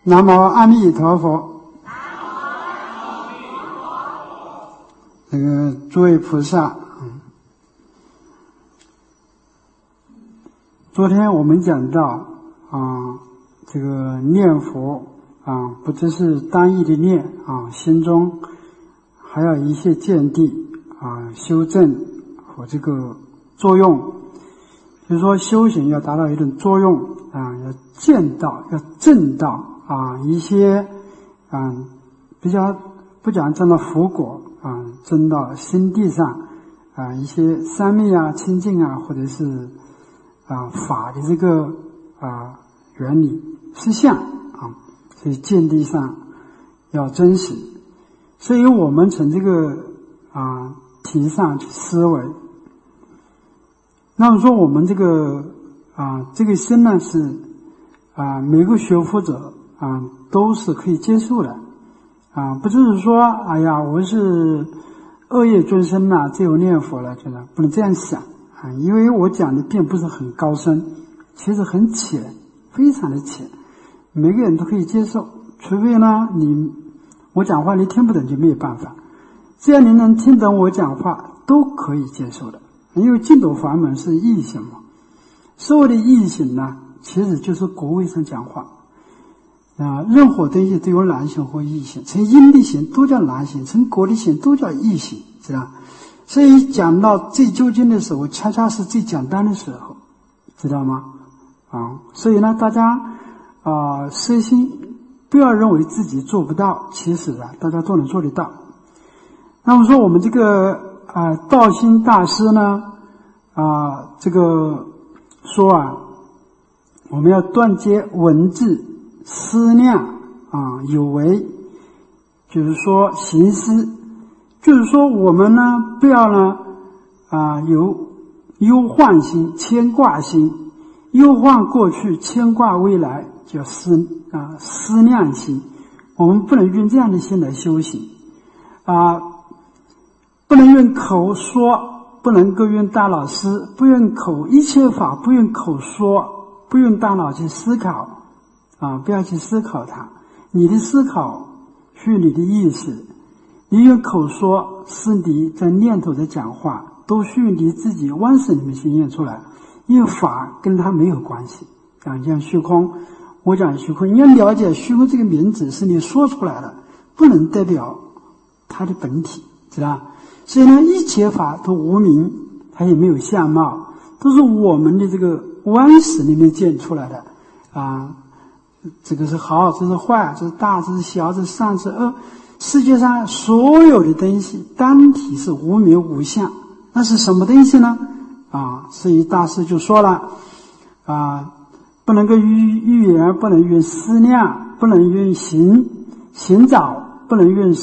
南无阿弥陀佛。这个诸位菩萨，昨天我们讲到这个念佛不只是单一的念心中还有一些见地修正和这个作用，就是说修行要达到一种作用要见到要证到一些比较不讲证到佛果证到心地上一些三昧清净或者是法的这个原理实相所以见地上要真实。所以我们从这个题上去思维，那么说我们这个这个心呢是每个学佛者都是可以接受的不就是说哎呀我是恶业众生只有念佛了，真的不能这样想因为我讲的并不是很高深，其实很浅，非常的浅，每个人都可以接受，除非呢我讲话你听不懂就没有办法，只要你能听懂我讲话都可以接受的，因为净土法门是义行嘛，所有的义行呢其实就是国位上讲话任何东西都有难行或易行，从因的行都叫难行，从果的行都叫易行，知道？所以讲到最究竟的时候，恰恰是最简单的时候，知道吗？所以呢，大家身心不要认为自己做不到，其实大家都能做得到。那么说我们这个道心大师呢这个说我们要断绝文字思量有为，就是说行思，就是说我们呢不要呢有忧患心牵挂心，忧患过去牵挂未来叫思量心，我们不能用这样的心来修行不能用口说，不能够用大脑思，不用口，一切法不用口说，不用大脑去思考不要去思考它，你的思考是你的意识，你用口说是你在念头在讲话，都是你自己妄识里面显现出来，因为法跟它没有关系像虚空，我讲虚空，你要了解虚空这个名字是你说出来的，不能代表它的本体，知道？所以呢一切法都无名，它也没有相貌，都是我们的这个妄识里面见出来的这个是好，这是坏，这是大，这是小，这是善，这是恶。世界上所有的东西单体是无名无相，那是什么东西呢所以大师就说了不能够预言，不能用思量，不能用行找，不能用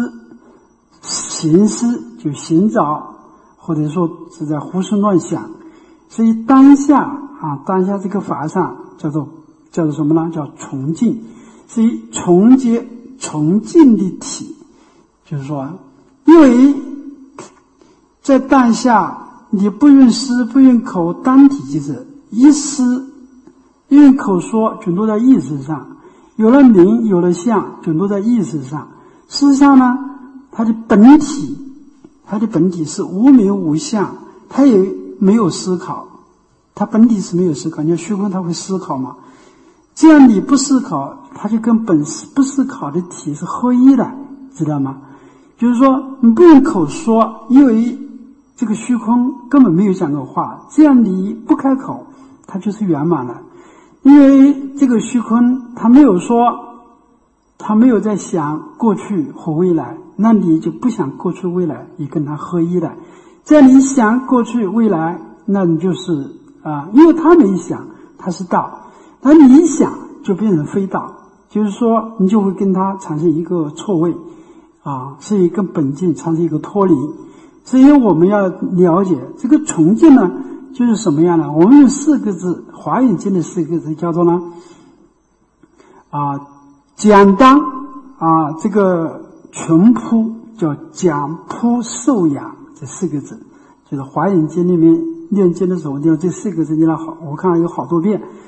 行思，就行找或者说是在胡思乱想。所以当下这个法上叫做什么呢？叫崇敬，是以崇敬的体，就是说因为在当下你不用思不用口，单体就是一思用口说全都在意识上，有了名有了相全都在意识上。事实上呢它的本体是无名无相，它也没有思考，它本体是没有思考。你看虚空它会思考吗？这样你不思考，它就跟本不思考的体是合一的，知道吗？就是说你不用口说，因为这个虚空根本没有讲过话，这样你不开口它就是圆满了。因为这个虚空它没有说，它没有在想过去和未来，那你就不想过去未来，也跟它合一了。这样你想过去未来，那你就是因为它没想，它是道，那你想就变成非道，就是说你就会跟它产生一个错位是一个本境产生一个脱离。所以我们要了解这个崇敬呢就是什么样呢？我们用4个字，华严经的4个字叫做呢简单这个淳朴，叫简朴受养，这4个字就是华严经里面念经的时候，就这4个字念了我看了有好多遍。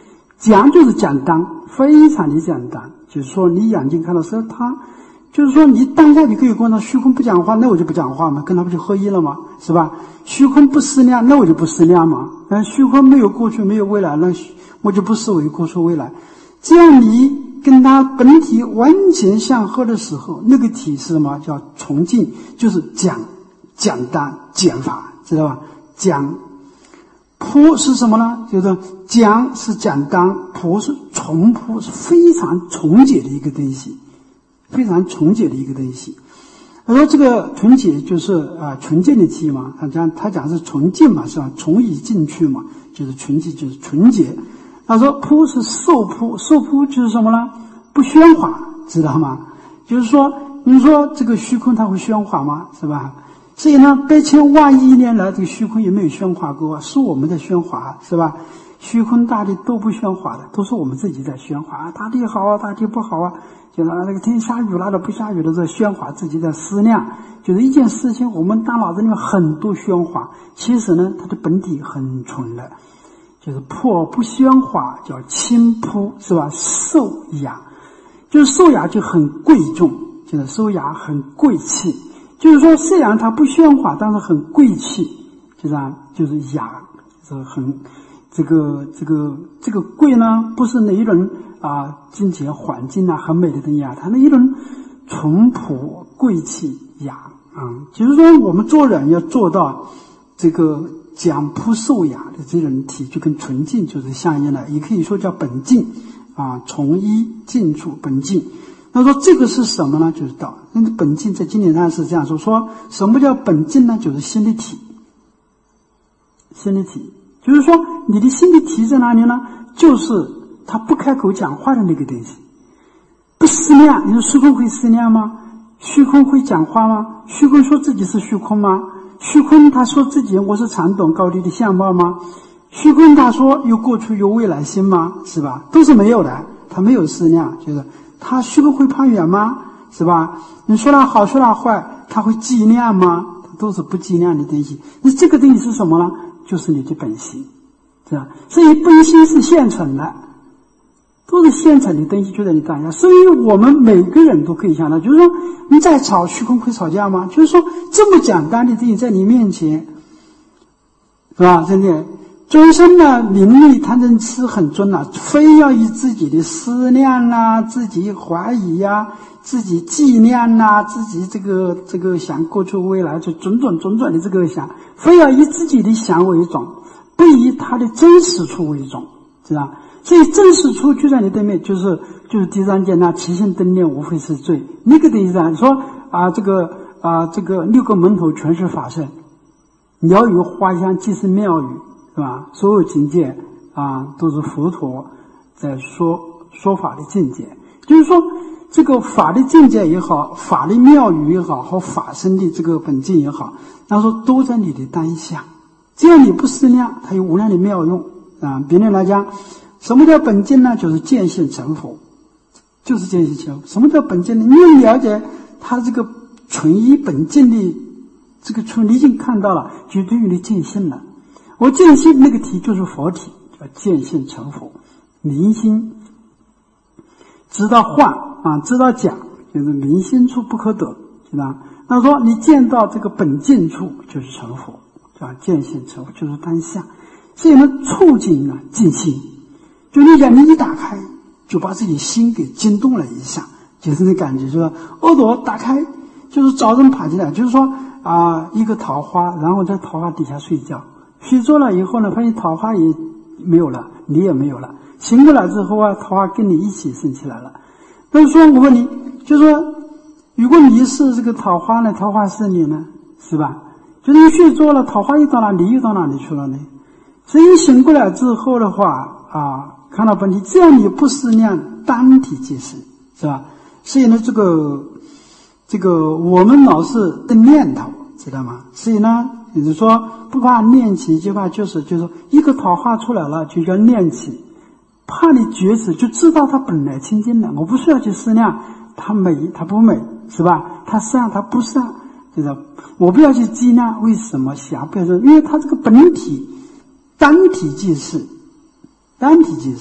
讲就是简单，非常的简单。就是说你眼睛看到是他，就是说你当下你可以跟他虚空不讲话，那我就不讲话嘛，跟他不就合一了吗？是吧？虚空不思量，那我就不思量嘛。虚空没有过去没有未来，那我就不思维过去未来。这样你跟他本体完全相合的时候，那个体是什么？叫崇敬，就是简单减法，知道吧？讲朴是什么呢？就是讲是简单，朴是淳朴，是非常纯洁的一个东西，非常纯洁的一个东西。他说这个纯洁就是纯净的气嘛，他讲是纯净嘛，是吧？从以进去嘛，就是纯净，就是纯洁。他说朴是受朴，受朴就是什么呢？不喧哗，知道吗？就是说，你说这个虚空它会喧哗吗？是吧？所以呢，8000万亿年来，这个虚空也没有喧哗过，是我们在喧哗，是吧？虚空大地都不喧哗的，都是我们自己在喧哗。大地好啊，大地不好啊，就是那个天下雨了的不下雨的，在喧哗，自己在思量。就是一件事情，我们大脑子里面很多喧哗，其实呢，它的本体很纯的，就是破不喧哗，叫清朴，是吧？受雅，就是受雅就很贵重，就是受雅很贵气。就是说，虽然它不喧哗，但是很贵气，就是雅，就是很这个贵呢，不是那一种金钱环境很美的东西它那一种淳朴贵气雅就是说我们做人要做到这个讲朴受雅的这种体，就跟纯净就是相应的，也可以说叫本净从一净处本净。那说这个是什么呢？就是道。那本净在经典上是这样说什么叫本净呢？就是心的体。心的体就是说你的心的体在哪里呢？就是他不开口讲话的那个东西，不思量。你说虚空会思量吗？虚空会讲话吗？虚空说自己是虚空吗？虚空他说自己我是常懂高低的相貌吗？虚空他说有过去有未来心吗？是吧？都是没有的，他没有思量。就是他虚空会攀缘吗？是吧？你说他好说他坏，他会计量吗？都是不计量的东西。那这个东西是什么呢？就是你的本性，是吧？所以本性是现成的，都是现成的东西就在你当下。所以我们每个人都可以想到，就是说你在吵虚空会吵架吗？就是说这么简单的东西在你面前，是吧？真的众生呢，名利贪嗔痴很重非要以自己的思量自己怀疑自己计量自己这个想过去未来，就种种的这个想，非要以自己的想为重，不以他的真实处为重，知道？所以真实处就在你对面，就是第三件起心动念无非是罪。那个东西说这个六个门头全是法身，鸟语花香即是妙语，是吧？所有境界都是佛陀在说法的境界。就是说这个法的境界也好，法的妙语也好，和法身的这个本境也好，他说都在你的当下。只要你不思量，它有无量的妙用别人来讲，什么叫本境呢？就是见性成佛，就是见性成佛。什么叫本境呢？你了解他这个纯一本境的这个纯，你已经看到了，就对于你见性了。我见性那个体就是佛体，叫见性成佛。明心知道幻知道假，就是明心处不可得，是吧？那说你见到这个本境处就是成佛，叫见性成佛，就是当下。所以呢，促进静心，就你讲你一打开，就把自己心给惊动了一下，就是那感觉，就是耳朵打开，就是早晨爬起来，就是说一个桃花，然后在桃花底下睡觉，睡着了以后呢，发现桃花也没有了，你也没有了。醒过来之后桃花跟你一起升起来了。那么说我问你，就是说如果你是这个桃花呢，桃花是你呢，是吧？就是你睡着了，桃花又到哪里，你又到哪里去了呢？所以醒过来之后的话看到本体，只要你不思量，单体即是，是吧？所以呢这个我们老是的念头，知道吗？所以呢就是说不怕念起，就怕就是说一个桃花出来了就叫念起，怕你觉知，就知道它本来清净的，我不需要去思量它美它不美，是吧？它善它不善，就是我不要去计量为什么想，不要说，因为它这个本体单体即是，单体即是，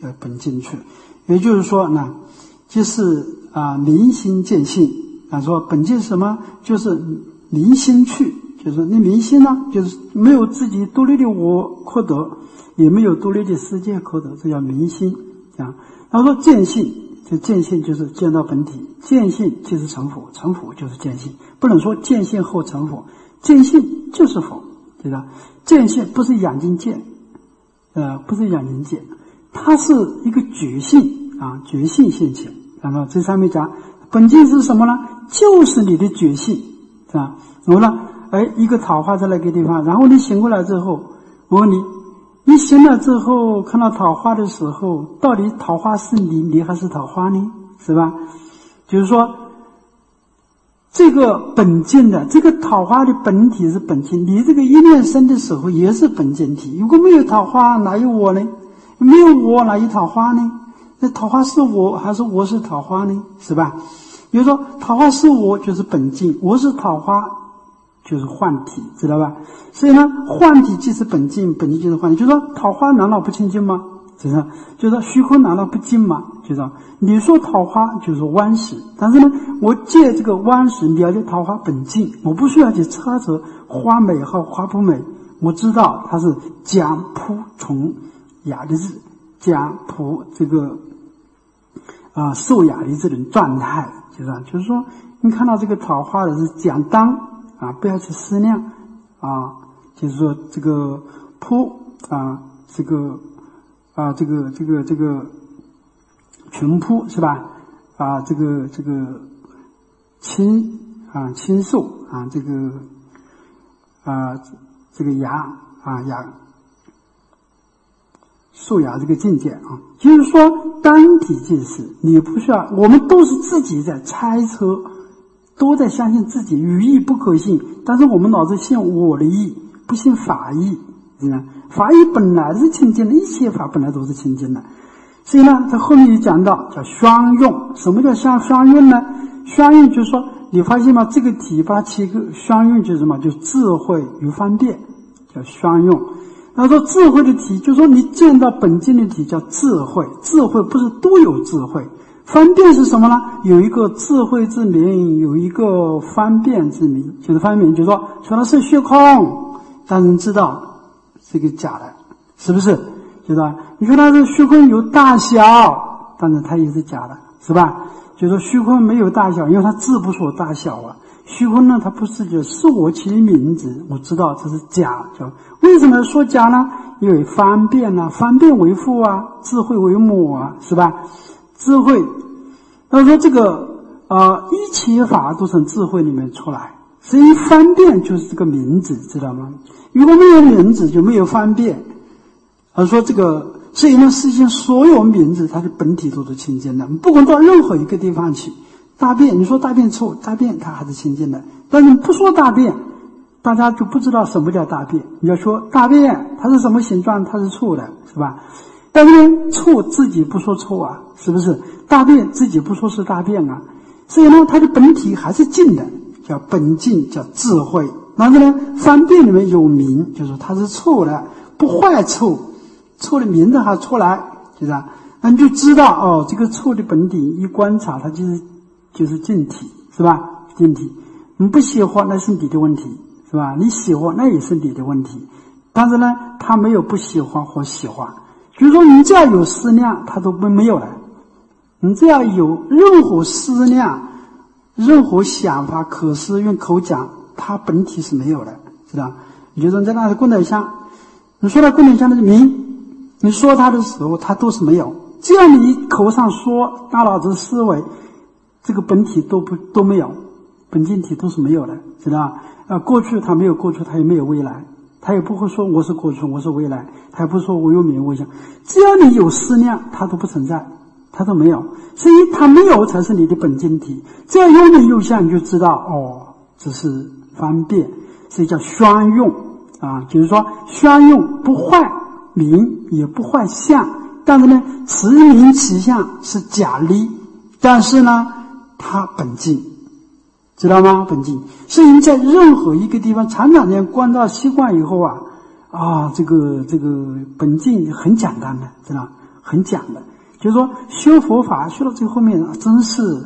叫本净去。也就是说呢，就是明心见性说本净是什么？就是明心去，就是你明心呢，就是没有自己独立的我可得，也没有独立的世界可得，这叫明心他说见性，见性就是见到本体，见性就是成佛，成佛就是见性，不能说见性后成佛，见性就是佛，对吧？见性不是眼睛见，不是眼睛见，它是一个觉性觉性现前。然后这上面讲本净是什么呢？就是你的觉性，是吧？我呢，一个桃花在那个地方，然后你醒过来之后，我问你，你醒了之后看到桃花的时候，到底桃花是你还是桃花呢？是吧？就是说这个本净的这个桃花的本体是本净，你这个一念生的时候也是本净体。如果没有桃花哪有我呢？没有我哪有桃花呢？那桃花是我还是我是桃花呢？是吧？比如说桃花是我就是本净，我是桃花就是幻体，知道吧？所以呢，幻体即是本净，本净就是幻体。就是说桃花难道不清净吗？就是说虚空难道不净吗？就是说你说桃花就是弯石，但是呢，我借这个弯石了解桃花本净，我不需要去猜测花美和花不美，我知道它是讲扑从雅的字，讲扑这个受雅的这种状态，就是说你看到这个桃花的是讲当不要去思量就是说这个扑这个群扑是吧？这个清瘦这个雅受雅这个境界就是说单体即是你不需要，我们都是自己在猜测，都在相信自己语义不可信，但是我们老是信我的义，不信法义。法义本来是清净的，一切法本来都是清净的。所以呢，在后面也讲到叫相用。什么叫相用呢？相用就是说，你发现吗？这个体把7个相用就是什么？就是智慧与方便，叫相用。他说智慧的体，就是说你见到本净的体叫智慧，智慧不是都有智慧。方便是什么呢？有一个智慧之名，有一个方便之名。就是方便，就是说它是虚空，但人知道这个假的，是不是？知道？你说它是虚空有大小，但是它也是假的，是吧？就是说虚空没有大小，因为它自不说大小虚空呢，它不是就是我起的名字，我知道这是假。为什么说假呢？因为方便方便为父智慧为母是吧？智慧，他说这个一切法都从智慧里面出来，所以方便就是这个名字，知道吗？如果没有名字就没有方便。他说这个，所以呢，世间所有名字它的本体都是清净的，不管到任何一个地方去。大便，你说大便臭，大便它还是清净的，但是你不说大便，大家就不知道什么叫大便。你要说大便它是什么形状，它是臭的，是吧？但是呢，臭自己不说臭是不是？大便自己不说是大便所以呢，它的本体还是净的，叫本净，叫智慧。然后呢，方便里面有名，就是它是臭的，不坏臭，臭的名字还出来，那你就知道这个臭的本体一观察，它就是净体，是吧？净体，你不喜欢那是你的问题，是吧？你喜欢那也是你的问题，但是呢，它没有不喜欢或喜欢。就是说你只要有思量，它都没有了。你只要有任何思量，任何想法可思用口讲，它本体是没有的，知道？你就说在那是功德箱，你说到功德箱的名，你说它的时候它都是没有，只要你口上说，大脑子思维，这个本体都没有，本净体都是没有的，知道？过去它没有过去，它也没有未来，它也不会说我是过去我是未来，它也不说我有名我想，只要你有思量，它都不存在，它都没有，所以它没有才是你的本净体。只要有名有相，你就知道这是方便，所以叫相用就是说相用不坏名也不坏相，但是呢，此名此相是假立，但是呢，它本净，知道吗？本净。所以你在任何一个地方常常这样观照习惯以后这个本净很简单的，知道？ 很讲的，就是说修佛法修到最后面真是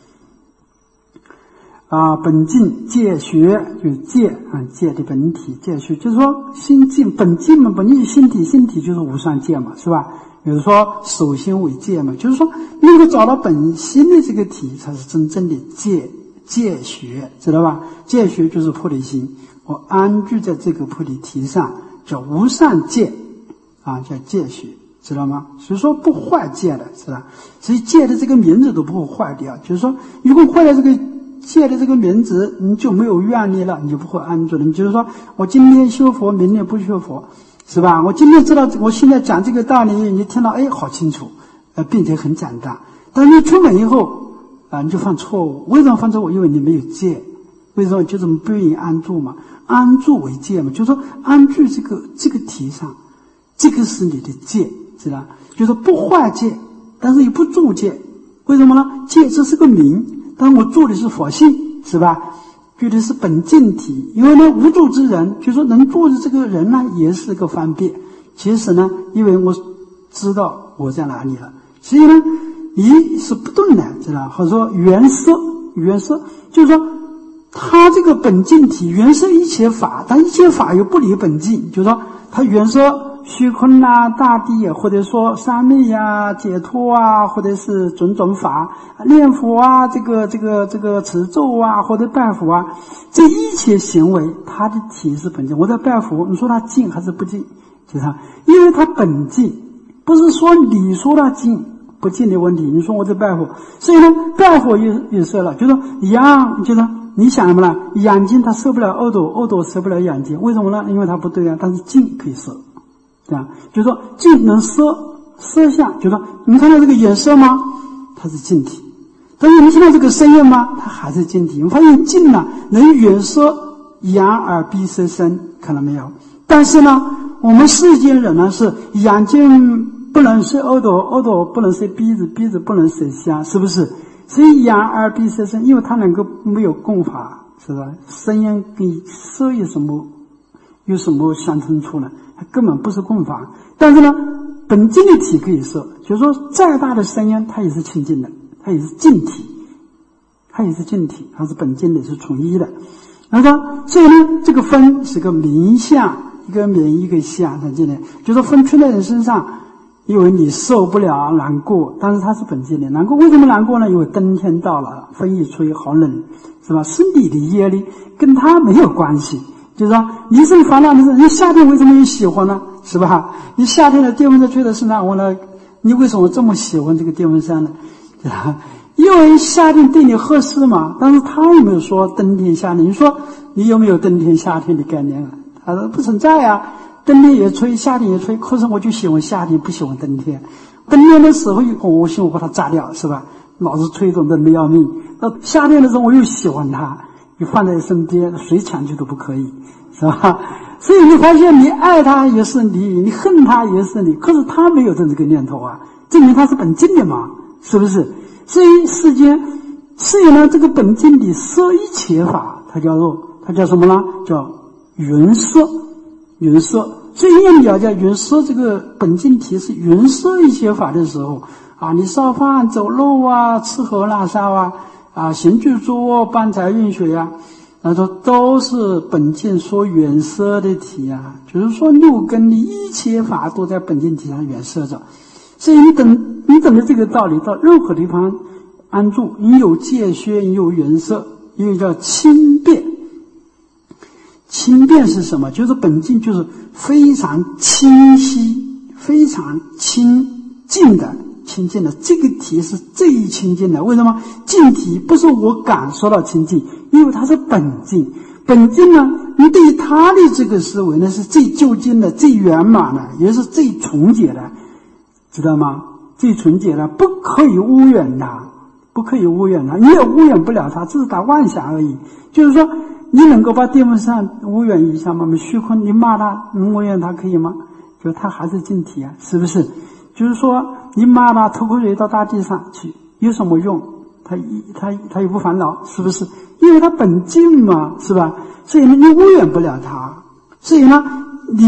本净戒学，就是戒戒的本体，戒学就是说心净，本净嘛，本净心体，心体就是无上戒嘛，是吧？比如说守心为戒嘛，就是说能够找到本心的这个体才是真正的戒学，知道吧？戒学就是菩提心，我安居在这个菩提体上，叫无上戒叫戒学，知道吗？所以说不坏戒的，是吧？所以戒的这个名字都不会坏掉，就是说如果坏了这个戒的这个名字，你就没有愿力了，你就不会安住了。你就是说我今天修佛，明天不修佛，是吧？我今天知道，我现在讲这个道理，你听到好清楚，并且很简单。但是你出门以后你就犯错误。为什么犯错误？因为你没有戒。为什么？就是不愿意安住嘛，安住为戒嘛，就是说安住这个体上，这个是你的戒，知道？就是不坏戒，但是也不住戒。为什么呢？戒这是个名，但我住的是佛性，是吧？住的是本净体。因为呢，无住之人，就是说能住的这个人呢，也是个方便。其实呢，因为我知道我在哪里了，所以呢，离是不动的，知道？或者说缘色就是说他这个本净体缘色一切法，但一切法又不离本净，就是说他缘色虚空大地或者说三昧解脱或者是种种法，念佛这个持咒或者拜佛这一切行为，他的体是本净。我在拜佛，你说他净还是不净？就是因为他本净，不是说你说他净不净的问题。你说我在拜佛，所以呢，拜佛也色了，就是说羊，就是你想什么呢？眼睛它摄不了耳朵，耳朵摄不了眼睛，为什么呢？因为它不对但是净可以摄，这样就是说净能摄相，就是说你看到这个眼色吗？它是净体。但是你听到这个声音吗？它还是净体。我们发现净能远摄眼耳鼻舌身，看到没有？但是呢，我们世间人呢是眼睛不能摄耳朵，耳朵不能摄鼻子，鼻子不能摄香，是不是？所以眼耳鼻舌身，因为它能够没有共法，是吧？声音跟色有什么相冲突呢？它根本不是共法。但是呢，本净的体可以摄，就是说再大的声音它也是清净的，它也是净体，它是本净的，是统一的。然后说，所以呢，这个分是个名相，一个名一个相，看见没？就是说分出在人身上，因为你受不了难过，但是它是本净的。难过为什么难过呢？因为冬天到了，风一吹好冷，是吧？身体的业力跟它没有关系。就是说你是烦恼的事，你夏天为什么也喜欢呢？是吧？你夏天的电风扇吹的是哪我呢？你为什么这么喜欢这个电风扇呢？对吧？因为夏天对你合适嘛。但是他有没有说冬天夏天？你说你有没有冬天夏天的概念他说不存在冬天也吹，夏天也吹，可是我就喜欢夏天，不喜欢冬天。冬天的时候我希望把它炸掉，是吧？老是吹着冷得要命。到夏天的时候我又喜欢它，你放在身边，谁抢去都不可以，是吧？所以你发现你爱他也是你恨他也是你，可是他没有这个念头证明他是本净的嘛，是不是？所以世间呢，这个本净的摄一切法，它叫什么呢？叫云摄。所以你了解云摄这个本净体是云摄一切法的时候你烧饭走路吃喝拉撒行住坐卧搬财运水那都是本净所远摄的体就是说六根的一切法都在本净体上远摄着。所以你等着这个道理到任何地方安住，你有戒学，你有远摄，因为叫轻便。轻便是什么？就是本净就是非常清晰非常清净的这个体是最清净的。为什么？净体不是我感受到清净，因为它是本净。本净呢，你对于它的这个思维呢是最究竟的，最圆满的，也是最纯洁的，知道吗？最纯洁的，不可以污染它，你也污染不了它，只是打妄想而已。就是说你能够把电风扇污染一下吗？虚空你骂它污染它可以吗？就它还是净体是不是？就是说你骂它吐口水到大地上去有什么用？它也不烦恼，是不是？因为它本净嘛，是吧？所以呢你污染不了它。所以呢你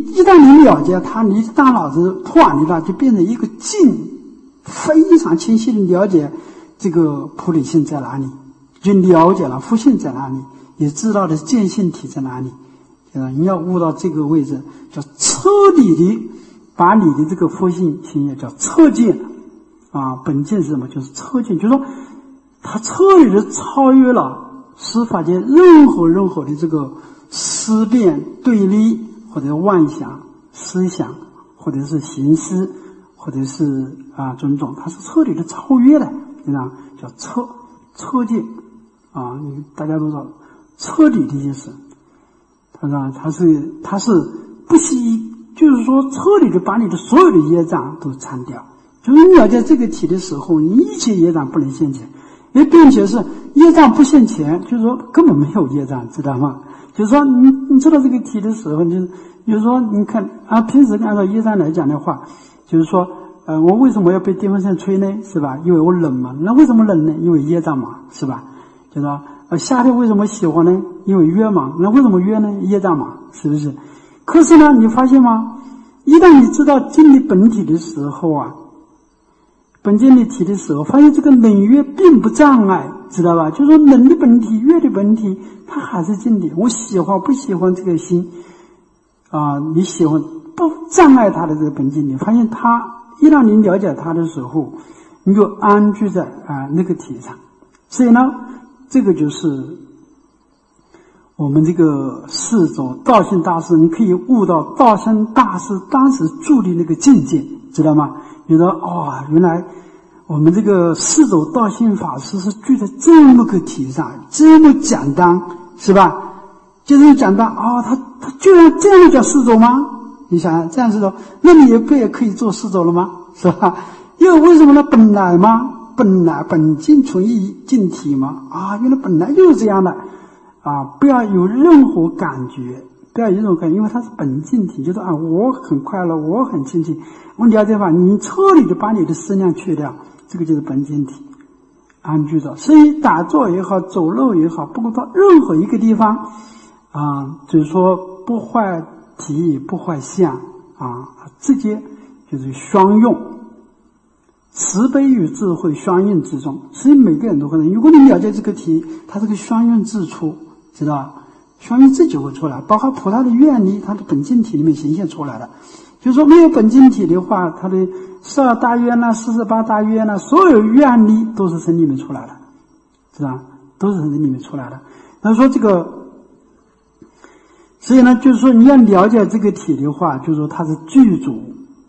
一旦你了解它，你的大脑子突然的就变成一个静，非常清晰的了解这个普理性在哪里，就了解了佛性在哪里，也知道的见性体在哪里。你要悟到这个位置，叫彻底的把你的这个佛性心也叫彻见本见是什么？就是彻见，就是说它彻底的超越了十法界任何的这个思辨对立，或者妄想思想，或者是行思，或者是种种，它是彻底的超越的，叫彻见大家都知道彻底的意思。它是不惜，就是说彻底的把你的所有的业障都参掉。就是你了解这个体的时候，你一切业障不能现前，并且是业障不现前，就是说根本没有业障，知道吗？就是说你知道这个体的时候，就是说你看平时按照业障来讲的话，就是说我为什么要被电风扇吹呢？是吧？因为我冷嘛。那为什么冷呢？因为业障嘛，是吧？就是说夏天为什么喜欢呢？因为约嘛。那为什么约呢？业障嘛，是不是？可是呢，你发现吗？一旦你知道经理本体的时候本经理体的时候，发现这个冷约并不障碍，知道吧？就是说冷的本体、约的本体，它还是经理。我喜欢不喜欢这个心你喜欢不障碍它的这个本经理，发现它一让你了解它的时候，你就安居在那个体上。所以呢，这个就是我们这个四种道心大师，你可以悟到道心大师当时住的那个境界，知道吗？觉得原来我们这个四种道心法师是聚在这么个体上，这么简单，是吧？就是简单他居然这样叫四种吗？你想想这样四种，那你不也可以做四种了吗？是吧？因为为什么呢？本来嘛，本净纯一净体嘛原来本来就是这样的不要有任何感觉，不要有任何感觉，因为它是本净体，就是我很快乐，我很清净。我了解法，你彻底的把你的思量去掉，这个就是本净体安居着。所以打坐也好，走路也好，不管到任何一个地方就是说不坏体不坏相直接就是相用，慈悲与智慧相应之中。所以每个人都可能，如果你了解这个体，它这个相应自出，知道吧？相应自己会出来，包括菩萨的愿力，它的本净体里面显现出来的。就是说没有本净体的话，它的12大愿48大愿所有愿力都是从里面出来的，是吧？都是从里面出来的。那说这个，所以呢，就是说你要了解这个体的话，就是说它是具足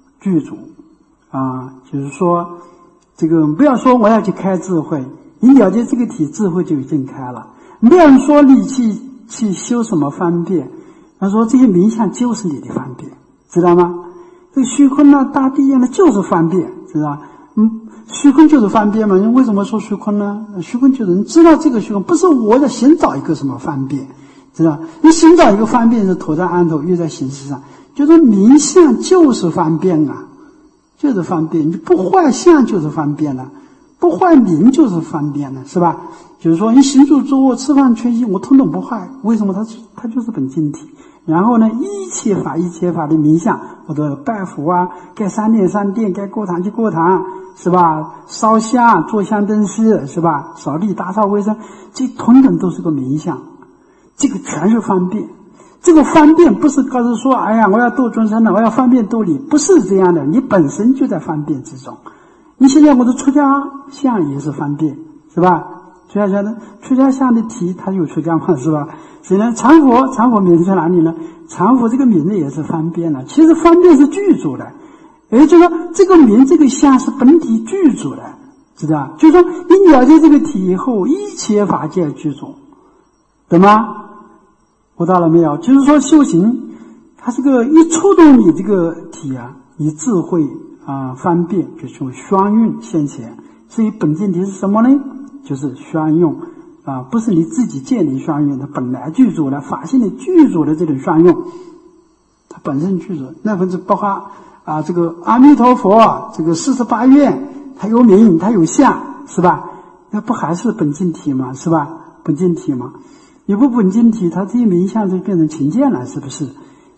就是说这个不要说我要去开智慧，你了解这个体，智慧就已经开了。没有人说你去修什么方便，他说这些名相就是你的方便，知道吗？这个虚空大地就是方便，知道吧？虚空就是方便嘛。为什么说虚空呢？虚空就是你知道这个虚空不是我在寻找一个什么方便，知道吧？你寻找一个方便是头在案头，又在形式上，就是名相就是方便就是方便。你不坏相就是方便了，不坏名就是方便了，是吧？就是说你行住坐卧吃饭吹息，我统统不坏，为什么？它就是本净体。然后呢，一切法的名相，我都拜佛该三殿，该过堂去过堂，是吧？烧香做香灯饰，是吧？扫地打扫卫生，这统统都是个名相，这个全是方便。这个方便不是告诉说我要度众生了，我要方便度你，不是这样的，你本身就在方便之中。你现在我的出家相也是方便，是吧？出家相的体它有出家嘛，是吧？所以呢，常佛名在哪里呢？常佛这个名字也是方便的，其实方便是具足的，也就是说这个名这个相是本体具足的，知道？就是说你了解这个体以后，一切法界具足，懂吗？悟到了没有？就是说修行它这个一触动你这个体你智慧方便就是双运现前。所以本净体是什么呢？就是双用不是你自己建立双用，它本来具足的法性的具足的这种双用，它本身具足。那分是包括这个阿弥陀佛这个48愿，它有名它有相，是吧？那不还是本净体吗？是吧？本净体吗？你不本净体，它这些名相就变成情见了，是不是？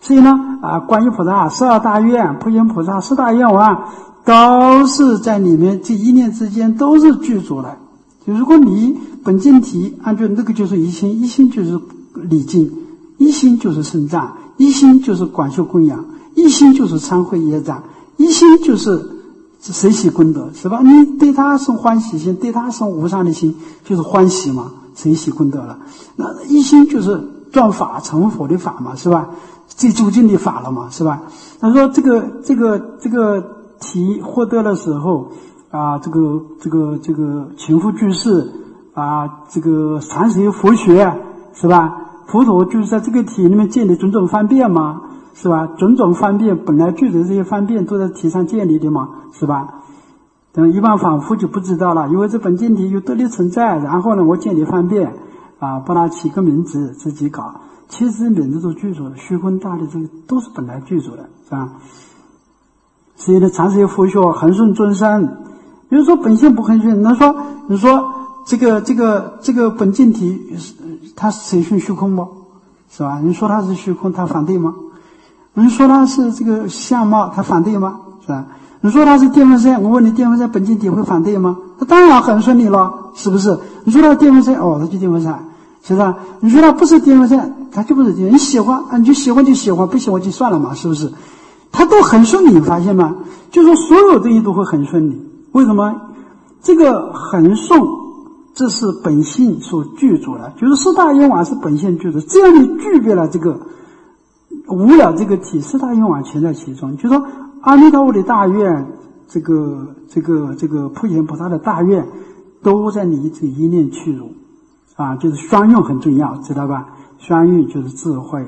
所以呢，观音菩萨12大愿，普贤菩萨4大愿望，都是在里面，这一念之间都是具足的。就如果你本经题按照那个就是一心，一心就是礼敬，一心就是胜障，一心就是广修供养，一心就是忏悔业障，一心就是随喜功德，是吧？你对他生欢喜心，对他生无上的心，就是欢喜嘛，随喜功德了。那一心就是转法成佛的法嘛，是吧？最究竟的法了嘛，是吧？他说这个题获得的时候这个群佛居士这个禅师佛学，是吧？佛陀就是在这个题里面建立种种方便嘛，是吧？种种方便本来具足这些方便都在题上建立的嘛，是吧？等一般凡夫就不知道了，因为这本经题有独立存在，然后呢我建立方便帮他起个名字自己搞，其实名字都具足的，虚空大的这个都是本来具足的，是吧？所以呢，禅师佛学恒顺尊生，比如说本性不恒顺，你说这个本经题它谁顺虚空吗？是吧？你说它是虚空，它反对吗？你说它是这个相貌，它反对吗？是吧？你说它是电风扇，我问你电风扇本经题会反对吗？它当然很顺利了，是不是？你说它是电风扇，它就电风扇，是吧？你说它不是电风扇，它就不是电风扇，你喜欢你就喜欢就喜欢，不喜欢就算了嘛，是不是？它都很顺利，发现吗？就是说所有东西都会很顺利。为什么？这个恒顺，这是本性所具足的，就是4大愿望是本性具足，只要你具备了这个无了这个体，4大愿望全在其中。就是说阿弥陀佛的大愿，这个普贤菩萨的大愿，都在你这一念去入就是双运很重要，知道吧？双运就是智慧，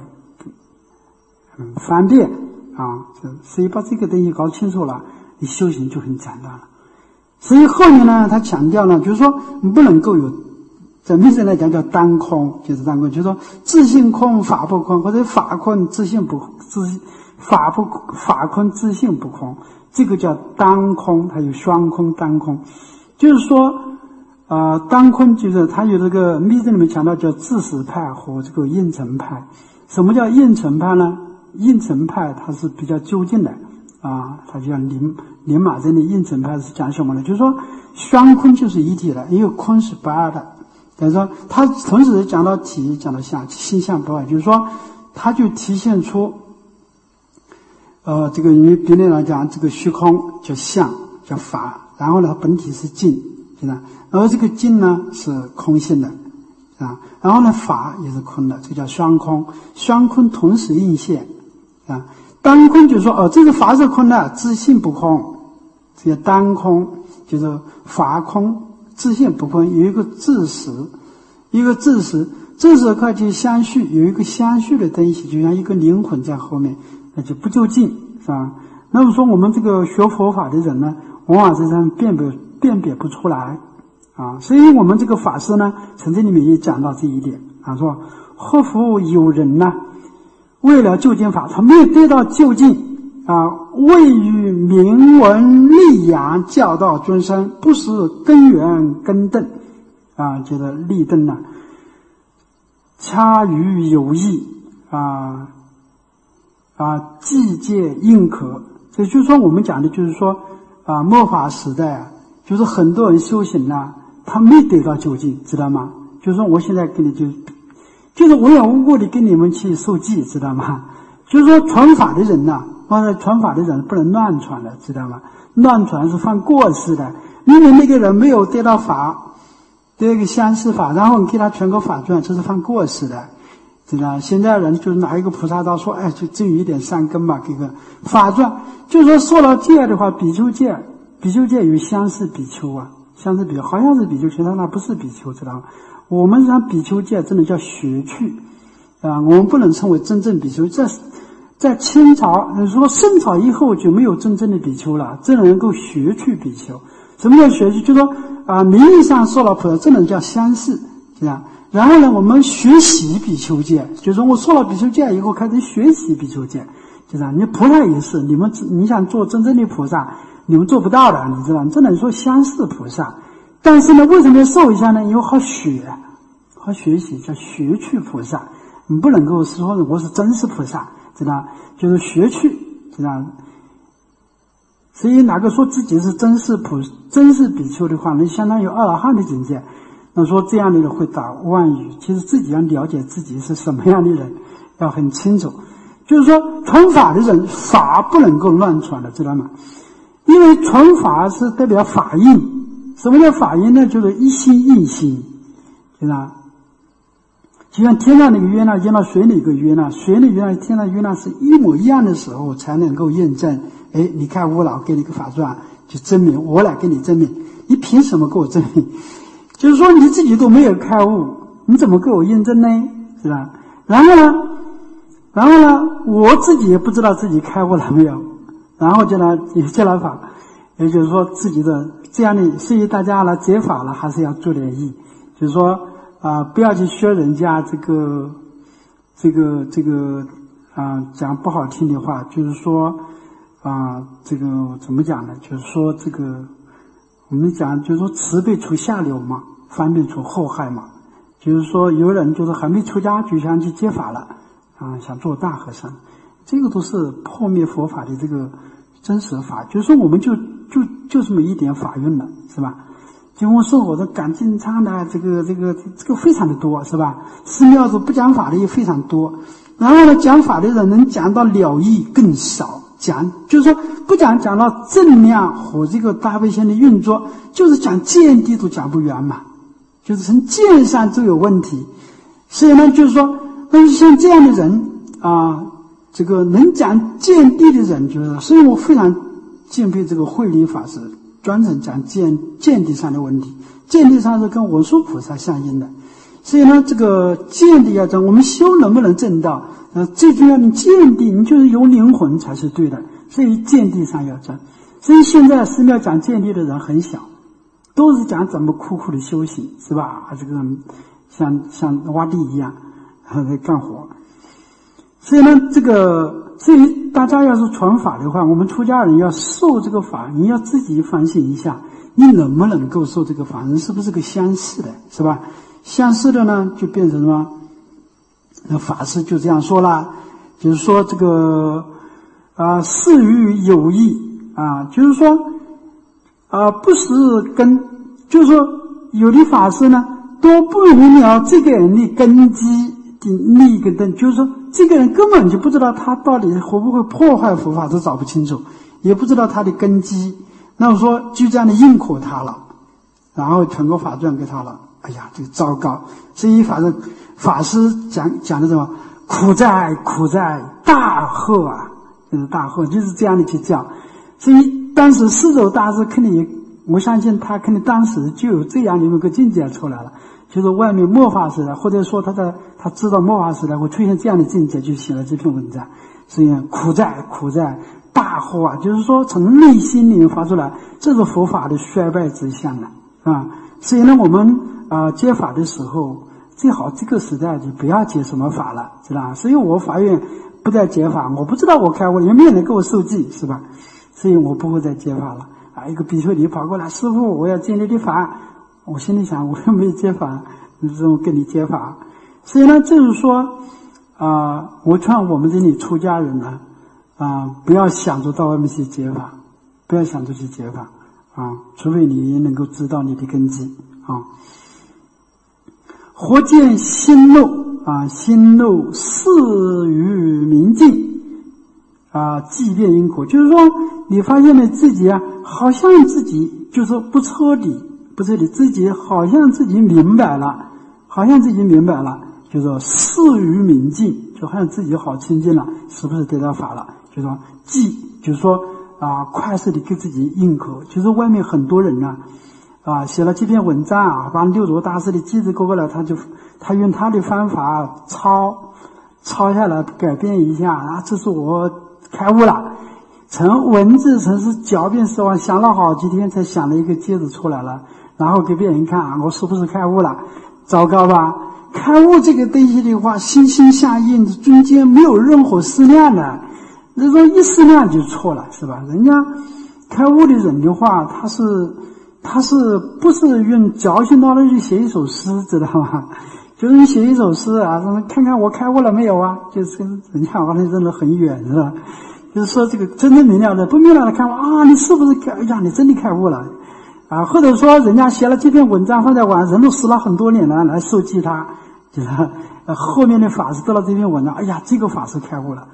方便所以把这个东西搞清楚了，你修行就很简单了。所以后面呢，他强调呢，就是说你不能够有，在密宗来讲叫单空，就是单空，就是说自性空法不空，或者法空自性不法空自性不空，这个叫单空，它有双空单空，就是说单空就是它有这个密宗里面强调叫自实派和这个应成派。什么叫应成派呢？应成派它是比较究竟的它就像宁马真的应成派是讲什么呢？就是说双空就是一体的，因为空是不二的。但是说它同时讲到体，讲到相，心相不二，就是说它就体现出这个因为别人来讲，这个虚空叫相叫法，然后呢本体是静，是吧？然后这个静呢是空性的然后呢法也是空的，这个叫双空，双空同时应现单空就是说这个法是空的，自性不空，这个单空就是法空自性不空，有一个自实，一个自实，自实快去相续，有一个相续的东西，就像一个灵魂在后面，那就不究竟，是吧？那么说我们这个学佛法的人呢，往往是辨别不出来所以我们这个法师呢，曾经里面也讲到这一点说或夫有人呢，为了究竟法，他没有得到究竟为于名闻利养教导尊生，不是根源根灯这个立灯呢，恰于有意既借应可。这就是说我们讲的就是说末法时代就是很多人修行他没得到究竟，知道吗？就是说我现在跟你就是无缘无故的跟你们去受记，知道吗？就是说传法的人传法的人不能乱传的，知道吗？乱传是犯过失的。因为那个人没有得到法，得一个相似法，然后你给他全个法传，这是犯过失的，知道吗？现在人就拿一个菩萨道说，就只有一点善根嘛，这个法传，就是说说到戒的话，比丘戒有相似比丘相似比丘好像是比丘，其实那不是比丘，知道吗？我们讲比丘戒真的叫学去我们不能称为真正比丘。在清朝，你说宋朝以后就没有真正的比丘了，只能够学去比丘。什么叫学去？就是说名义上说了菩萨，这能叫相似，这样。然后呢，我们学习比丘戒，就是说我说了比丘戒以后，开始学习比丘戒，就这样。你菩萨也是，你想做真正的菩萨，你们做不到的，你知道，你只能说相似菩萨。但是呢，为什么要受一下呢？因为好学，好学习，叫学去菩萨。你不能够说我是真实菩萨， 知道？就是学去，知道？所以哪个说自己是真是比丘的话，那相当于阿罗汉的境界。那说这样的人会打妄语，其实自己要了解自己是什么样的人，要很清楚。就是说，传法的人，法不能够乱传的，知道吗？因为传法是代表法印。什么叫法印呢？就是一心印心，知道？就像天上那个月亮见到水里一个月亮，水里月亮天上月亮是一模一样的时候，才能够验证。哎，你开悟了，我给你个法传，就证明我来给你证明。你凭什么给我证明？就是说你自己都没有开悟，你怎么给我验证呢？是吧？然后呢，我自己也不知道自己开悟了没有，然后就来法，也就是说自己的这样的，所以大家来解法了，还是要做点意，就是说不要去学人家这个讲不好听的话，就是说这个怎么讲呢？就是说这个我们讲就是说慈悲除下流嘛，方便除祸害嘛。就是说有人就是还没出家就想去接法了想做大和尚，这个都是破灭佛法的这个真实法。就是说我们就这么一点法运了，是吧？结婚生活的赶进仓的这个非常的多，是吧？寺庙子不讲法的也非常多，然后呢，讲法的人能讲到了义更少，就是说不讲到正量和这个大悲心的运作，就是讲见地都讲不圆满，就是从见上都有问题。所以呢，就是说，那像这样的人这个能讲见地的人，就是所以我非常敬佩这个慧理法师，专程讲见地上的问题。见地上是跟文殊菩萨相应的，所以呢，这个见地要证，我们修能不能证到？最重要的见地，你就是有灵魂才是对的，所以见地上要证。所以现在寺庙讲见地的人很小，都是讲怎么苦苦的修行，是吧？这个像挖地一样，在干活。所以呢，所以大家要是传法的话，我们出家人要受这个法，你要自己反省一下，你能不能够受这个法？人是不是个相似的，是吧？相似的呢，就变成什么？那法师就这样说了，就是说这个事与有益就是说不是就是说有的法师呢都不明了这个人的根基的那个的，就是说这个人根本就不知道他到底会不会破坏佛法，都找不清楚，也不知道他的根基。那我说就这样的认可他了，然后传个法传给他了，哎呀，这个糟糕。所以法师讲的什么苦在大祸就是大祸，就是这样的去讲。所以当时释咒大师肯定，我相信他肯定当时就有这样的一个境界出来了，就是外面末法时代，或者说他知道末法时代会出现这样的境界，就写了这篇文章。所以苦在大祸就是说从内心里面发出来，这是佛法的衰败之象了所以呢，我们接法的时候，最好这个时代就不要接什么法了，知道吧？所以我法院不再接法，我不知道我开悟了，也没有人给我受记，是吧？所以我不会再接法了一个比丘尼跑过来，师父，我要接你的法。我心里想，我又没接法，你怎么跟你接法？所以呢，就是说我劝我们这里出家人呢不要想着到外面去接法，不要想着去接法除非你能够知道你的根基或见心漏心漏事于明镜即变因果，就是说你发现了自己好像自己就是不彻底，自己好像自己明白了，就是说事于明镜，就好像自己好清净了，是不是得到法了？就是说就是说快速的给自己认可。就是外面很多人写了这篇文章把六祖大师的记子过来，他用他的方法抄下来改变一下这是我开悟了，从文字曾是狡辩失望，想了好几天才想了一个戒指出来了，然后给别人看我是不是开悟了？糟糕吧？开悟这个东西的话，心心相印，中间没有任何思量的，那种一思量就错了，是吧？人家开悟的人的话，他是不是用矫情到了去写一首诗，知道吗？ 就是你写一首诗啊，什么看看我开悟了没有啊？就是跟人家好像真的很远，是吧？就是说这个真正明了的、不明了的开悟啊，你是不是开？哎呀，你真的开悟了啊？或者说人家写了这篇文章放在网上，人都死了很多年了来收集它，就是后面的法师得了这篇文章，哎呀，这个法师开悟了。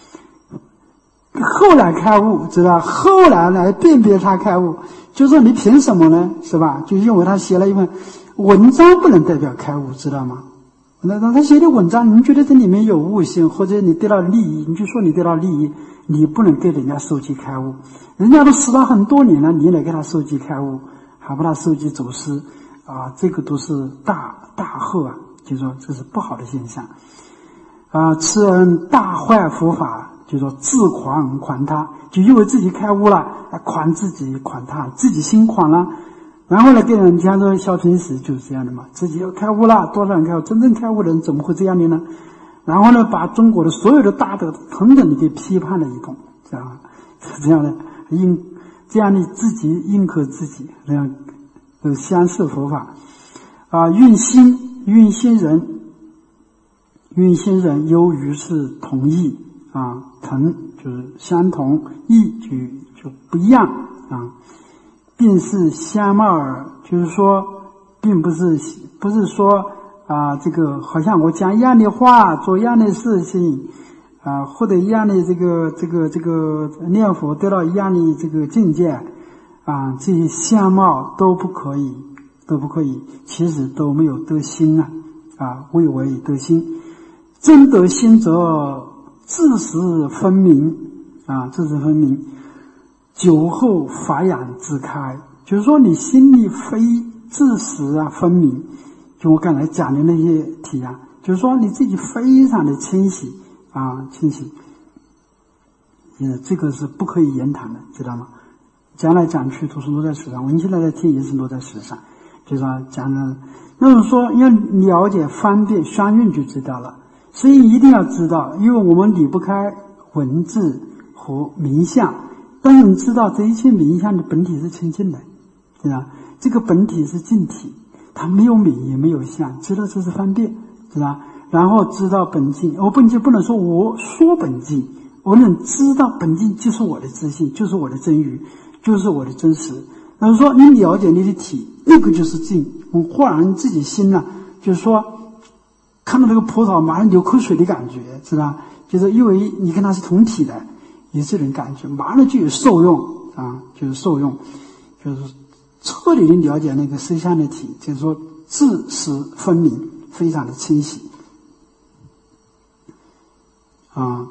后来开悟，知道？后来来辨别他开悟，就说你凭什么呢？是吧？就因为他写了一份文章，不能代表开悟，知道吗？那他写的文章，你觉得这里面有悟性，或者你得到利益，你就说你得到利益，你不能给人家收集开悟。人家都死了很多年了，你来给他收集开悟，还把他收集走失啊，这个都是大祸啊，就说这是不好的现象啊。此人大坏佛法，就说自狂狂他，就以为自己开悟了，狂自己狂他，自己心狂了，然后呢跟人家说小平时就是这样的嘛，自己要开悟了，多少人开悟，真正开悟的人怎么会这样的呢？然后呢把中国的所有的大德统统的给批判了一通，这样是这样的，这样的自己认可自己，这样相似佛法啊。运心人由于是同义啊，同就是相同，异就不一样啊，并是相貌耳，就是说并不是说啊，这个好像我讲一样的话，做一样的事情啊，获得一样的这个念佛，得到一样的这个境界啊，这些相貌都不可以，其实都没有得心啊，未为得心。真得心则自识分明啊，自识分明，久后法眼自开，就是说你心里非自识啊分明，就我刚才讲的那些题啊，就是说你自己非常的清晰啊，清晰，这个是不可以言谈的，知道吗？讲来讲去都是落在史上，闻起来的听也是落在史上，就是说讲的，那么说要了解方便相应就知道了。所以一定要知道，因为我们离不开文字和名相，但是你知道这一切名相的本体是清净的，对吧？这个本体是净体，它没有名也没有相，知道这是方便，对吧？然后知道本净，我本净不能说我说本净，我能知道本净就是我的自信，就是我的真语，就是我的真实。那么说你了解你的体，那个就是净，忽然自己心呢，就是说看到这个葡萄马上流口水的感觉，是吧？就是因为你跟它是同体的，有这种感觉，马上就有受用啊，就是受用，就是彻底的了解那个实相的体，就是说自识分明，非常的清晰啊。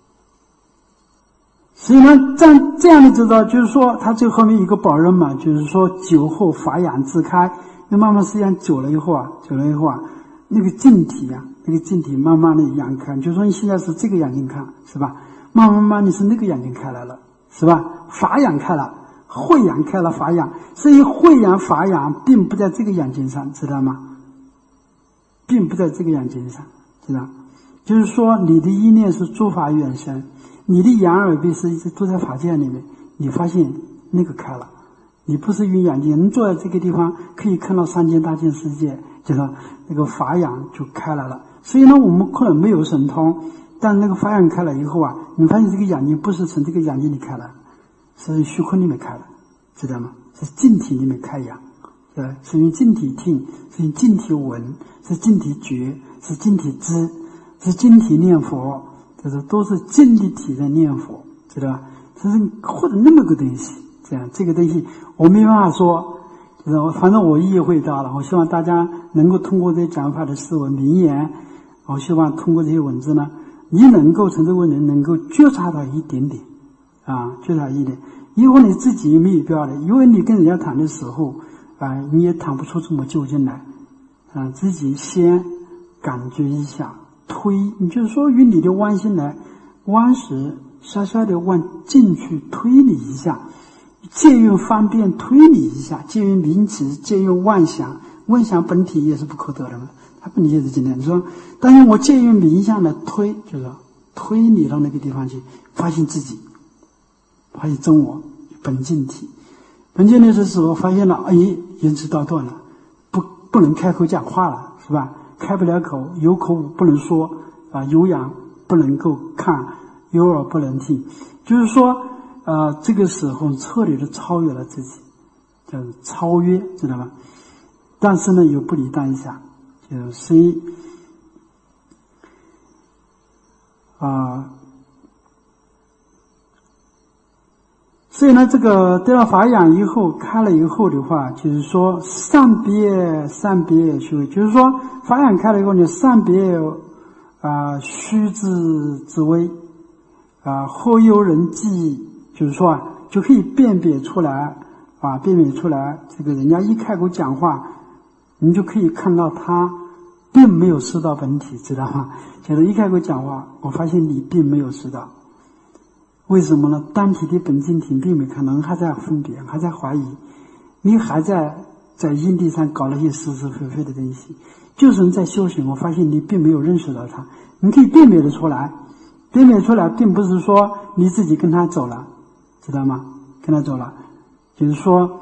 所以呢，这样的知道，就是说他最后面一个保任嘛，就是说久后法眼自开，那慢慢实际上久了以后啊，那个净体慢慢的眼看，就说你现在是这个眼睛看，是吧？慢慢你是那个眼睛开来了，是吧？法眼开了，慧眼开了，法眼，所以慧眼法眼并不在这个眼睛上，知道吗？并不在这个眼睛上，知道？就是说你的意念是诸法原生，你的眼耳鼻是一直都在法界里面，你发现那个开了，你不是用眼睛，你坐在这个地方可以看到三界大千世界，就是那个法眼就开来了。所以呢，我们可能没有神通，但那个法眼开了以后啊，你发现这个眼睛不是从这个眼睛里开来，是虚空里面开的，知道吗？是净体里面开眼，是用净体听，是用净体闻，是净体觉，是净体知，是净体念佛，就是都是净的体在念佛，知道吧？就是或者那么个东西，这样这个东西我没办法说，就是反正我意会到了。我希望大家能够通过这讲法的思维名言，我希望通过这些文字呢，你能够从这个人能够觉察到一点点啊，觉察一点。以后你自己没有标的，因为你跟人家谈的时候啊，你也谈不出这么究竟来啊，自己先感觉一下，推，你就是说与你的弯心来，弯时稍稍的往进去推理一下，借用方便推理一下，借用名词，借用妄想，妄想本体也是不可得的嘛，它本体也是今天你说，但是我借用名相来推，就是推理到那个地方去，发现自己，发现真我本净体，本净体的时候发现了，哎，言辞道断了，不能开口讲话了，是吧？ 开不了口，有口不能说啊，有眼不能够看，有耳不能听，就是说这个时候彻底的超越了自己，叫超越，知道吧？但是呢，又不离当下，就是谁所以呢，这个得了法眼以后，开了以后的话，就是说善别修为，就是说法眼开了以后，你善别虚之微后有人记，就是说就可以辨别出来这个人家一开口讲话，你就可以看到他并没有识到本体，知道吗？就是一开口讲话，我发现你并没有识到。为什么呢？单体的本净体并没看到，还在分别，还在怀疑，你还在因地上搞了一些是是非非的东西。就是你在修行，我发现你并没有认识到它，你可以辨别的出来，辨别出来，并不是说你自己跟他走了，知道吗？跟他走了，就是说，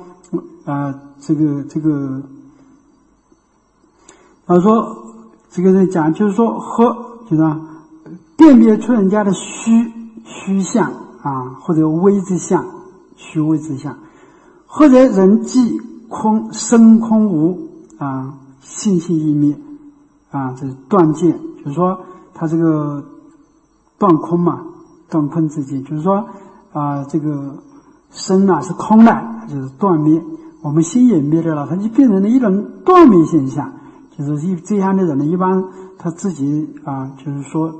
这个人讲，就是说就是辨别出人家的虚相或者微之相，虚微之相，或者人即空生空无性性亦灭这是断见，就是说他这个断空嘛，断空之间，就是说这个生是空的，就是断灭，我们心也灭掉了，它就变成了一种断灭现象。就是这样的人呢，一般他自己就是说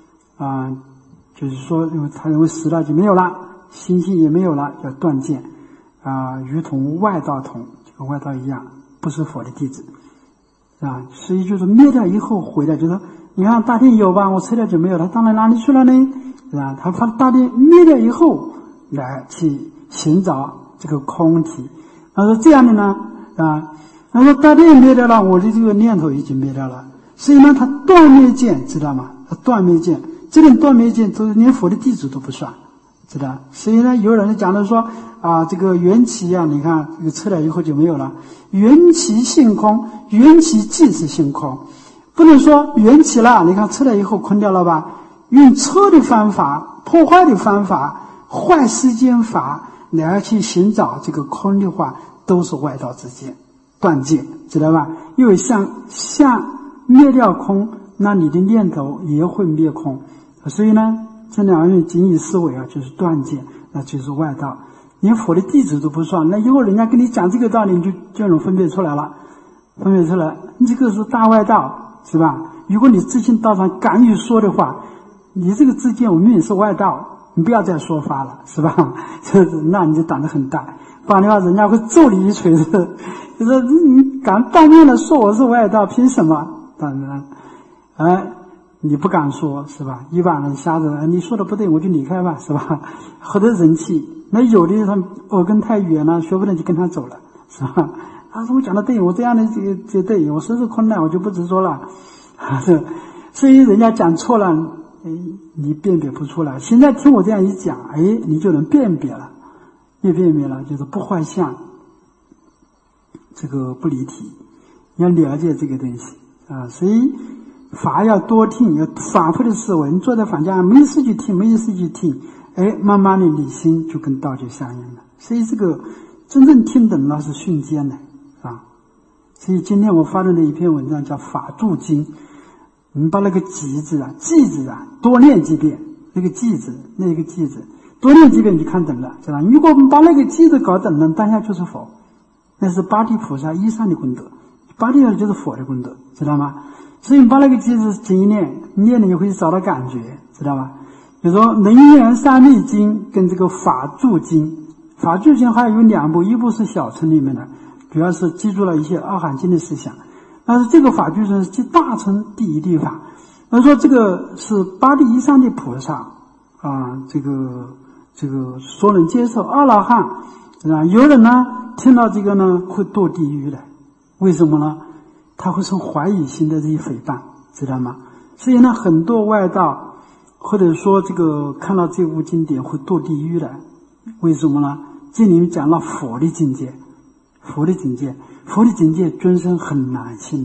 他认为死了就没有了，心性也没有了，叫断见如同外道同，就跟外道一样，不是佛的弟子所以就是灭掉以后回来，就说你看大殿有吧，我吃了就没有了，到哪里去了呢？他把大殿灭掉以后来去寻找这个空体。他说这样的呢他说大殿灭掉了，我的这个念头已经灭掉了，所以呢他断灭见，知道吗？他断灭见，这种断灭见都连佛的弟子都不算，知道？所以呢有人讲的说这个缘起你看这个吃了以后就没有了，缘起性空，缘起即是性空，不能说缘起了，你看吃了以后空掉了吧，用错的方法，破坏的方法，坏世间法来去寻找这个空的话，都是外道之见，断见，知道吧？因为像灭掉空，那你的念头也会灭空，所以呢这两样仅以思维就是断见，那就是外道，连佛的弟子都不算。那以后人家跟你讲这个道理，你就能分别出来了，你这个是大外道，是吧？如果你自信道场敢于说的话，你这个自见我们也是外道，你不要再说法了，是吧？那你就胆子很大，不然的话人家会揍你一锤子，就说你敢当面的说我是外道，凭什么？当然你不敢说，是吧？一般人瞎子你说的不对我就离开吧，是吧？或者人气，那有的他耳根太远了，学不能就跟他走了，是吧？他说我讲的对，我这样的就对，我说是空的我就不直说了所以人家讲错了你辨别不出来，现在听我这样一讲你就能辨别了，越辨别了就是不坏相，这个不离体，要了解这个东西所以法要多听，要反复的思维，你坐在房间没事去听，慢慢的你心就跟道就相应了。所以这个真正听懂了是瞬间的所以今天我发的那一篇文章叫法住经，你把那个记字多念几遍，那个记字多念几遍你看懂了，知道？如果我们把那个记字搞懂了，当下就是佛，那是八地菩萨以上的功德，八地就是佛的功德，知道吗？所以你把那个记字经一念了你会找到感觉，知道吧？比如说能源三昧经跟这个法住经还有两部，一部是小乘里面的，主要是记住了一些阿含经的思想，但是这个法住经是记大乘第一地法，他说这个是八地以上的菩萨这个所能接受，阿罗汉有人呢听到这个呢会堕地狱的，为什么呢？他会生怀疑心的这些诽谤，知道吗？所以呢很多外道或者说这个看到这部经典会堕地狱的，为什么呢？这里面讲了佛的境界，佛的境界尊生很难信的，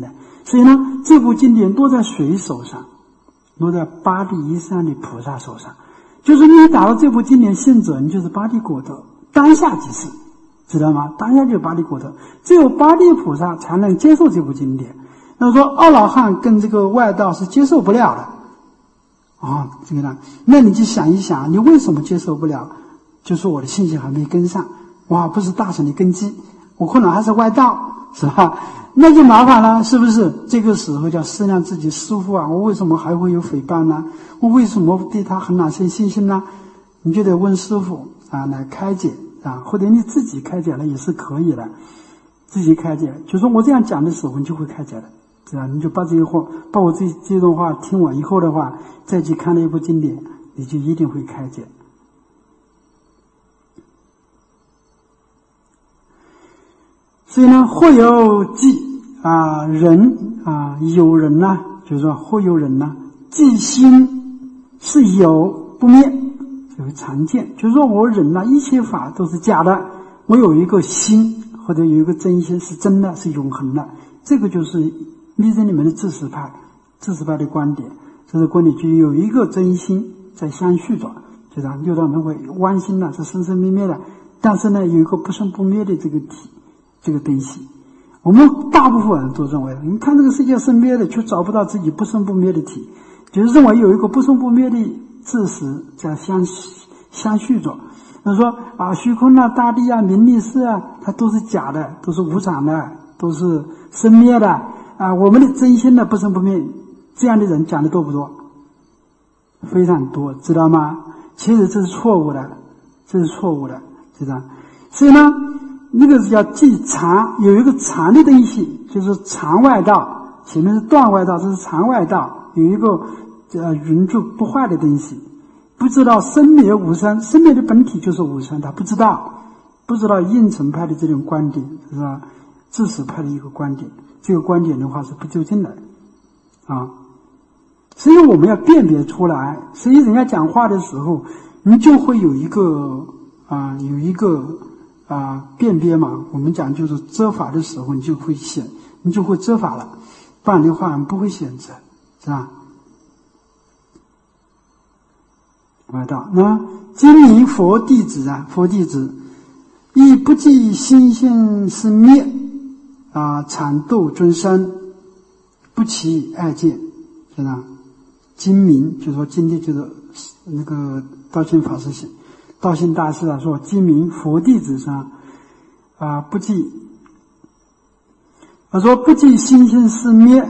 所以呢，这部经典落在谁手上？落在八地以上的菩萨手上。就是你打到这部经典信者，你就是八地果德，当下即是，知道吗？当下就是八地果德，只有八地菩萨才能接受这部经典。那说阿罗汉跟这个外道是接受不了的。这个呢，那你就想一想，你为什么接受不了？就说我的信息还没跟上，我不是大乘的根基，我可能还是外道，是吧？那就麻烦了，是不是？这个时候叫思量自己师父啊，我为什么还会有诽谤呢？我为什么对他很难生信心呢？你就得问师父来开解或者你自己开解了也是可以的，自己开解。就说我这样讲的时候，你就会开解的。你就把这个话，把我这段话听完以后的话，再去看那一部经典，你就一定会开解。所以呢，或有记人有人呢，就是说或有人呢，记心是有不灭，这个常见。就是说我人呢，一切法都是假的，我有一个心或者有一个真心是真的，是永恒的。这个就是密宗里面的自实派的观点。这个观点就有一个真心在相续着，就是六道轮回弯心呢是生生灭灭的，但是呢有一个不生不灭的这个体，这个东西。我们大部分人都认为，你看这个世界生灭的，却找不到自己不生不灭的体，就是认为有一个不生不灭的自实在相续着。他说虚空大地名利事它都是假的，都是无常的，都是生灭的我们的真心不生不灭。这样的人讲的多不多？非常多，知道吗？其实这是错误的，知道？所以呢，那个是叫记常，有一个常的东西，就是常外道，前面是断外道，这是常外道，有一个云住不坏的东西，不知道生灭无生，生灭的本体就是无生，他不知道应成派的这种观点，是吧？自实派的一个观点，这个观点的话是不究竟的所以我们要辨别出来，所以人家讲话的时候，你就会有一个辨别嘛。我们讲就是遮法的时候，你就会遮法了，不然的话你不会选择，是吧？外道那今明佛弟子亦不计心性是灭常度尊生，不起爱见，是吧？今明就是说今天就是那个道信法师写，道信大师说今明佛弟子上不计，他说不计心性是灭，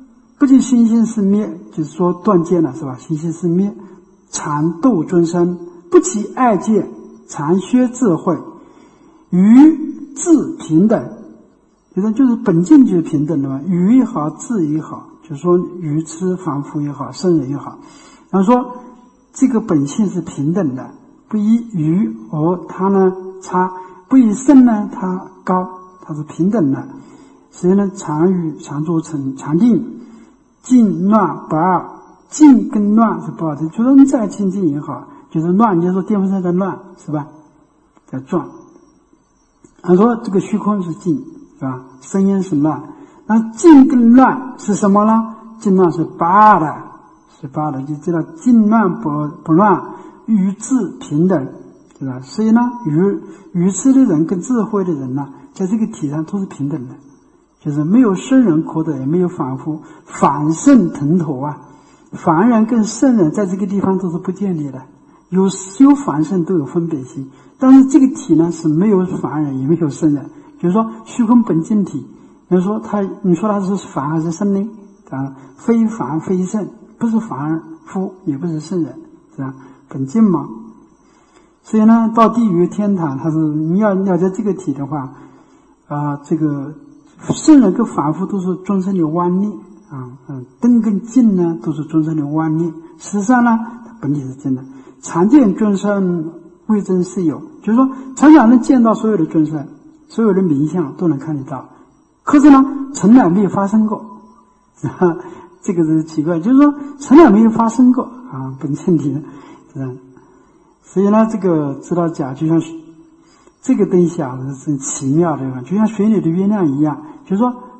就是说断见了，是吧？心性是灭，常度尊生，不起爱见，常学智慧，于智平等，就是本性就是平等的嘛，愚也好，智也好，就是说愚痴凡夫也好，圣人也好，然后说这个本性是平等的，不以愚而他呢差，不以圣呢他高，他是平等的。所以呢，常语常住常定，静乱不二，静跟乱是不二的，就是你再清净也好，就是乱，你就说电风扇在乱，是吧？在转。他说这个虚空是静，是吧？声音是乱，那静跟乱是什么呢？静乱是八的，就知道静乱不乱，与智平等，是吧？所以呢，愚痴的人跟智慧的人呢，在这个体上都是平等的，就是没有圣人可得，也没有凡夫，凡圣腾头凡人跟圣人在这个地方都是不建立的，有凡圣都有分别心，但是这个体呢是没有凡人也没有圣人，就是说虚空本净体，你说他是凡还是圣呢？非凡非圣，不是凡夫也不是圣人，是吧？本净嘛。所以呢，到地狱天堂，他是你要在这个体的话这个圣人跟凡夫都是终身的妄念灯跟净呢都是终身的妄念，实际上呢它本体是真的。常见众生未真是有，就是说常常能见到所有的众生，所有的名相都能看得到，可是呢从来没有发生过这个是奇怪，就是说从来没有发生过本身体所以呢这个知道讲就像这个东西是奇妙的，就像水里的月亮一样，就是说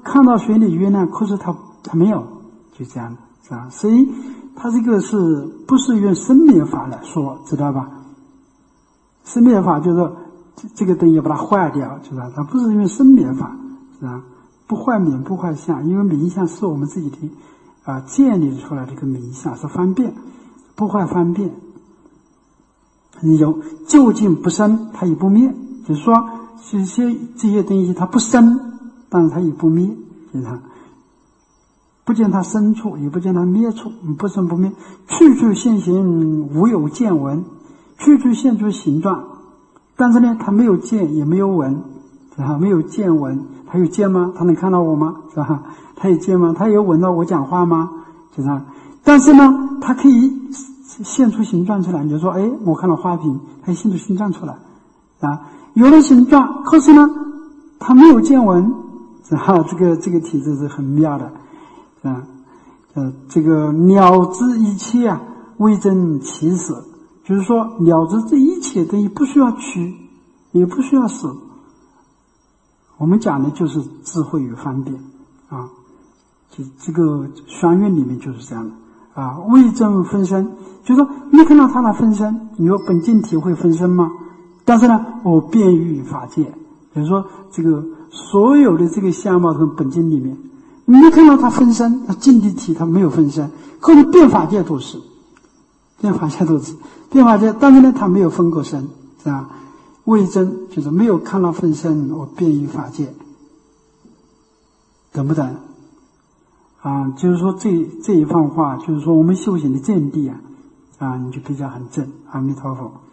看到水里晕呢，可是他没有，就这样是吧？所以他这个是不是用生灭法来说，知道吧？生灭法就是说这个东西把它坏掉，知道吧？它不是用生灭法，是吧？不坏名不坏相，因为名相是我们自己的建立出来的一个名相，是方便，不坏方便。有究竟不生，它也不灭，就是说这些东西它不生，但是它也不灭，就是它不见它生处，也不见它灭处，不生不灭，处处现行，无有见闻，处处现出形状，但是呢，它没有见也没有闻，是吧？没有见闻，它有见吗？它能看到我吗？是吧？它有见吗？它有闻到我讲话吗？就是它，但是呢，它可以现出形状出来。你就说，哎，我看到花瓶，它现出形状出来，啊，有了形状，可是呢，它没有见闻，是吧？这个体质是很妙的，啊，这个了知一切啊，未真其死，就是说了知这一切东西不需要取，也不需要死。我们讲的就是智慧与方便啊，这个双运里面就是这样的啊。未证分身，就是说没看到它的分身，你说本净体会分身吗？但是呢，我遍于法界，就是说这个所有的这个相貌跟本净里面，你没看到它分身，净地体它没有分身，可是遍法界都是，遍法界都是，遍法界，但是呢，它没有分过身，是吧？未真就是没有看到分身，我遍于法界，懂不懂？啊，就是说这一番话，就是说我们修行的见地啊，你就比较很正。阿弥陀佛。